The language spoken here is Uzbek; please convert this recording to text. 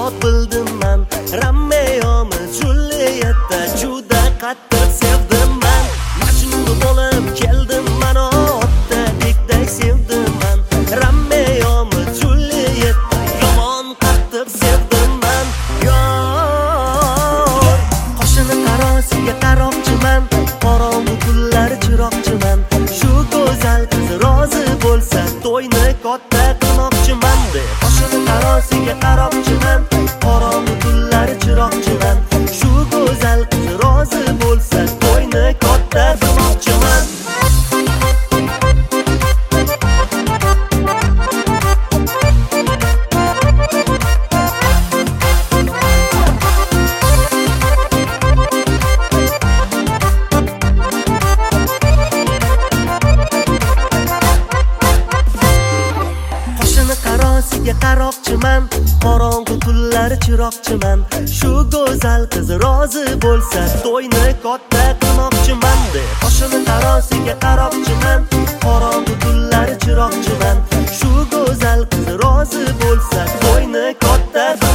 ot bildim man. Romeo-mi, Julietta juda qattiq sevdim man. Majnun bo'lib keldim man, otda bekday sevdim man. Romeo-mi, Julietta yomon qattiq sevdim man. Yor qoshini qarosiga qaroqchiman, qorong'u kunlar chiroqchiman. Shu go'zal qiz rozi bo'lsa to'yni katta qilmoqchiman deb. Qoshini qarosiga qaroqchiman, qorong'u kunlar chiroqchiman. Shu go'zal qiz rozi bo'lsa to'yni katta qilmoqchiman. Qarosiga qaroqchiman, qorong'u kunlar chiroqchiman. Shu go'zal qiz rozi bo'lsa to'yni katta qilmoqchiman deb. Qoshini qarosiga qaroqchiman, qorong'u kunlar chiroqchiman. Shu go'zal qiz rozi bo'lsa to'yni katta